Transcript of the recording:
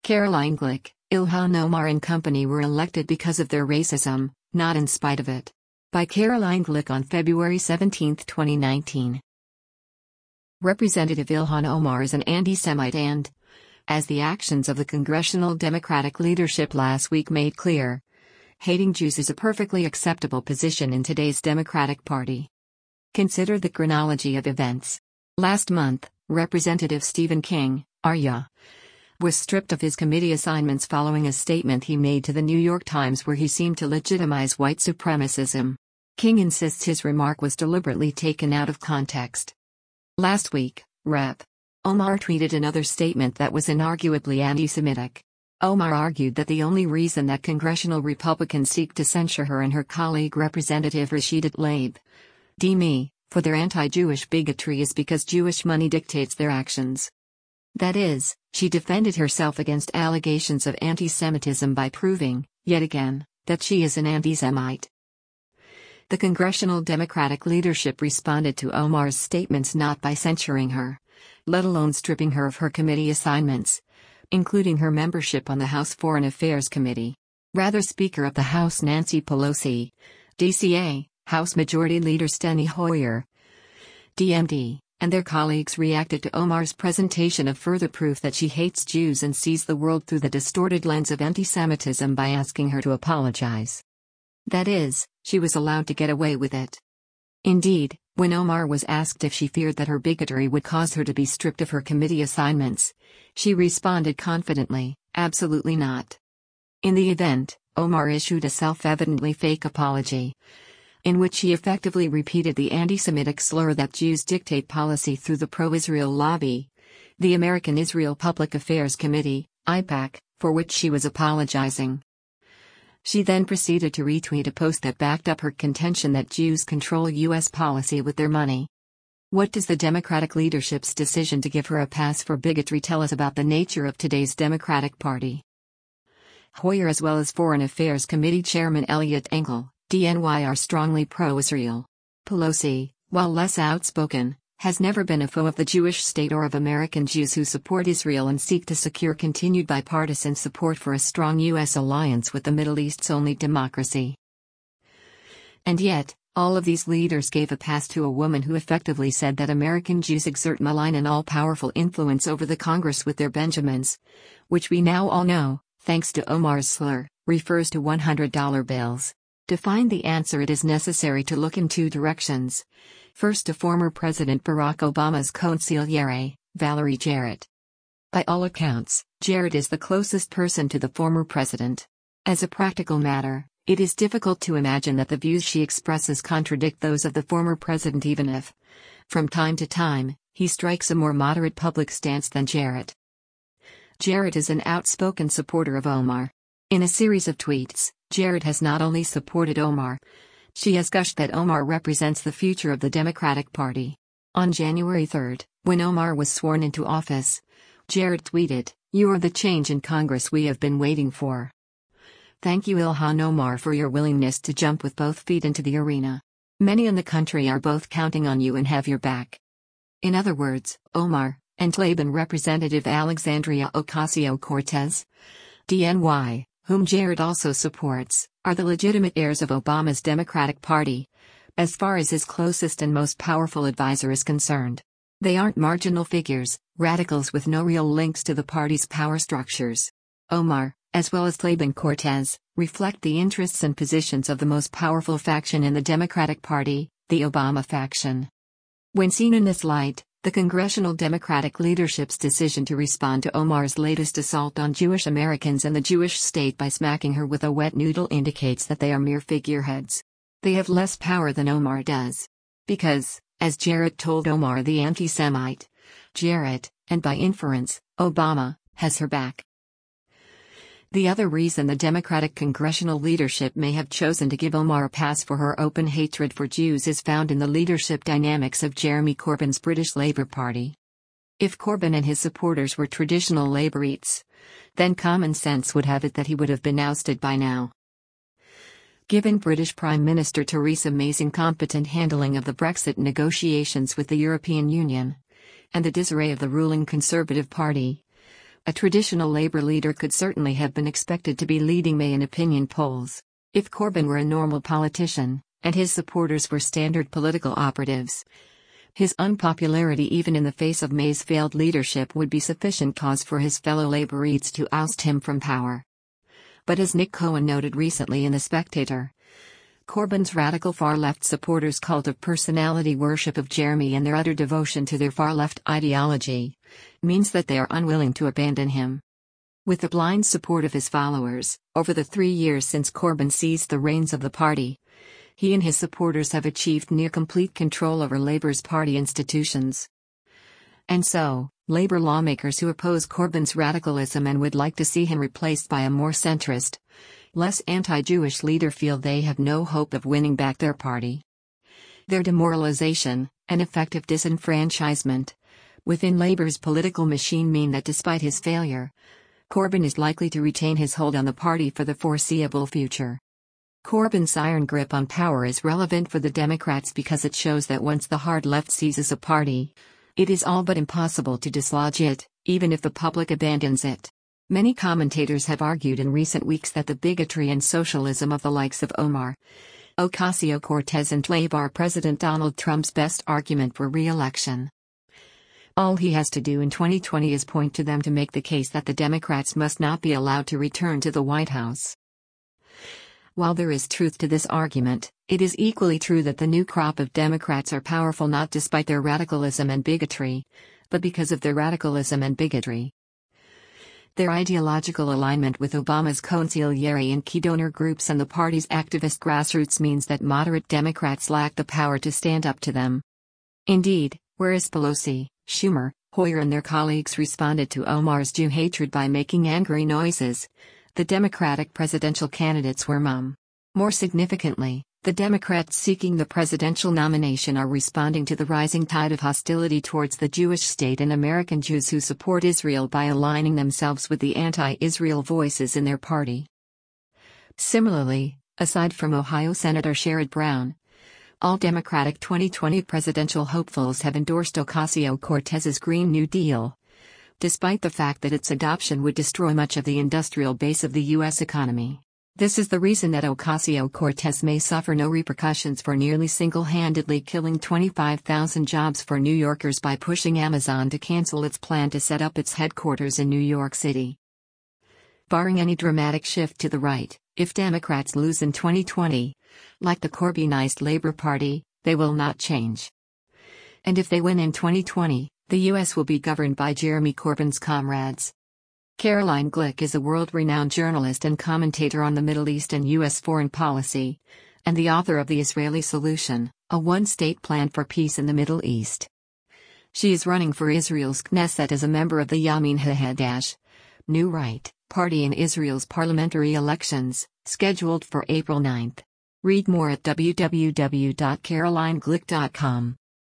Caroline Glick, Ilhan Omar and company were elected because of their racism, not in spite of it. By Caroline Glick on February 17, 2019. Representative Ilhan Omar is an anti-Semite and, as the actions of the congressional Democratic leadership last week made clear, hating Jews is a perfectly acceptable position in today's Democratic Party. Consider the chronology of events. Last month, Representative Stephen King, Arya, was stripped of his committee assignments following a statement he made to the New York Times where he seemed to legitimize white supremacism. King insists his remark was deliberately taken out of context. Last week, Rep. Omar tweeted another statement that was inarguably anti-Semitic. Omar argued that the only reason that congressional Republicans seek to censure her and her colleague Representative Rashida Tlaib D. for their anti-Jewish bigotry is because Jewish money dictates their actions. That is, she defended herself against allegations of anti-Semitism by proving, yet again, that she is an anti-Semite. The congressional Democratic leadership responded to Omar's statements not by censuring her, let alone stripping her of her committee assignments, including her membership on the House Foreign Affairs Committee. Rather, Speaker of the House Nancy Pelosi, DCA, House Majority Leader Steny Hoyer, DMD, and their colleagues reacted to Omar's presentation of further proof that she hates Jews and sees the world through the distorted lens of anti-Semitism by asking her to apologize. That is, she was allowed to get away with it. Indeed, when Omar was asked if she feared that her bigotry would cause her to be stripped of her committee assignments, she responded confidently, absolutely not. In the event, Omar issued a self-evidently fake apology, in which she effectively repeated the anti-Semitic slur that Jews dictate policy through the pro-Israel lobby, the American Israel Public Affairs Committee, AIPAC, for which she was apologizing. She then proceeded to retweet a post that backed up her contention that Jews control U.S. policy with their money. What does the Democratic leadership's decision to give her a pass for bigotry tell us about the nature of today's Democratic Party? Hoyer as well as Foreign Affairs Committee Chairman Eliot Engel, DNY, are strongly pro-Israel. Pelosi, while less outspoken, has never been a foe of the Jewish state or of American Jews who support Israel and seek to secure continued bipartisan support for a strong U.S. alliance with the Middle East's only democracy. And yet, all of these leaders gave a pass to a woman who effectively said that American Jews exert malign and all-powerful influence over the Congress with their Benjamins, which we now all know, thanks to Omar's slur, refers to $100 bills. To find the answer, it is necessary to look in two directions. First, to former President Barack Obama's consigliere, Valerie Jarrett. By all accounts, Jarrett is the closest person to the former president. As a practical matter, it is difficult to imagine that the views she expresses contradict those of the former president, even if, from time to time, he strikes a more moderate public stance than Jarrett. Jarrett is an outspoken supporter of Omar. In a series of tweets, Jarrett has not only supported Omar, she has gushed that Omar represents the future of the Democratic Party. On January 3, when Omar was sworn into office, Jarrett tweeted, "You are the change in Congress we have been waiting for. Thank you, Ilhan Omar, for your willingness to jump with both feet into the arena. Many in the country are both counting on you and have your back." In other words, Omar, and Tlaib and Representative Alexandria Ocasio-Cortez, DNY, whom Jarrett also supports, are the legitimate heirs of Obama's Democratic Party, as far as his closest and most powerful advisor is concerned. They aren't marginal figures, radicals with no real links to the party's power structures. Omar, as well as Tlaib and Cortez, reflect the interests and positions of the most powerful faction in the Democratic Party, the Obama faction. When seen in this light, the congressional Democratic leadership's decision to respond to Omar's latest assault on Jewish Americans and the Jewish state by smacking her with a wet noodle indicates that they are mere figureheads. They have less power than Omar does. Because, as Jarrett told Omar the anti-Semite, Jarrett, and by inference, Obama, has her back. The other reason the Democratic congressional leadership may have chosen to give Omar a pass for her open hatred for Jews is found in the leadership dynamics of Jeremy Corbyn's British Labour Party. If Corbyn and his supporters were traditional Labourites, then common sense would have it that he would have been ousted by now. Given British Prime Minister Theresa May's incompetent handling of the Brexit negotiations with the European Union, and the disarray of the ruling Conservative Party, A traditional Labour leader could certainly have been expected to be leading May in opinion polls. If Corbyn were a normal politician, and his supporters were standard political operatives, his unpopularity even in the face of May's failed leadership would be sufficient cause for his fellow Labourites to oust him from power. But as Nick Cohen noted recently in The Spectator, Corbyn's radical far-left supporters' cult of personality worship of Jeremy and their utter devotion to their far-left ideology means that they are unwilling to abandon him. With the blind support of his followers, over the 3 years since Corbyn seized the reins of the party, he and his supporters have achieved near-complete control over Labour's party institutions. And so, Labour lawmakers who oppose Corbyn's radicalism and would like to see him replaced by a more centrist, less anti-Jewish leader feel they have no hope of winning back their party. Their demoralization, and effective disenfranchisement within Labour's political machine mean that despite his failure, Corbyn is likely to retain his hold on the party for the foreseeable future. Corbyn's iron grip on power is relevant for the Democrats because it shows that once the hard left seizes a party, it is all but impossible to dislodge it, even if the public abandons it. Many commentators have argued in recent weeks that the bigotry and socialism of the likes of Omar Ocasio-Cortez and Labour President Donald Trump's best argument for re-election. All he has to do in 2020 is point to them to make the case that the Democrats must not be allowed to return to the White House. While there is truth to this argument, it is equally true that the new crop of Democrats are powerful not despite their radicalism and bigotry, but because of their radicalism and bigotry. Their ideological alignment with Obama's consigliere and key donor groups and the party's activist grassroots means that moderate Democrats lack the power to stand up to them. Indeed, whereas Pelosi, Schumer, Hoyer and their colleagues responded to Omar's Jew hatred by making angry noises, the Democratic presidential candidates were mum. More significantly, the Democrats seeking the presidential nomination are responding to the rising tide of hostility towards the Jewish state and American Jews who support Israel by aligning themselves with the anti-Israel voices in their party. Similarly, aside from Ohio Senator Sherrod Brown, all Democratic 2020 presidential hopefuls have endorsed Ocasio-Cortez's Green New Deal, despite the fact that its adoption would destroy much of the industrial base of the U.S. economy. This is the reason that Ocasio-Cortez may suffer no repercussions for nearly single-handedly killing 25,000 jobs for New Yorkers by pushing Amazon to cancel its plan to set up its headquarters in New York City. Barring any dramatic shift to the right, if Democrats lose in 2020, like the Corbynized Labour Party, they will not change. And if they win in 2020, the U.S. will be governed by Jeremy Corbyn's comrades. Caroline Glick is a world-renowned journalist and commentator on the Middle East and U.S. foreign policy, and the author of The Israeli Solution, a one-state plan for peace in the Middle East. She is running for Israel's Knesset as a member of the Yamin HaHadash, New Right, party in Israel's parliamentary elections, scheduled for April 9. Read more at www.carolineglick.com.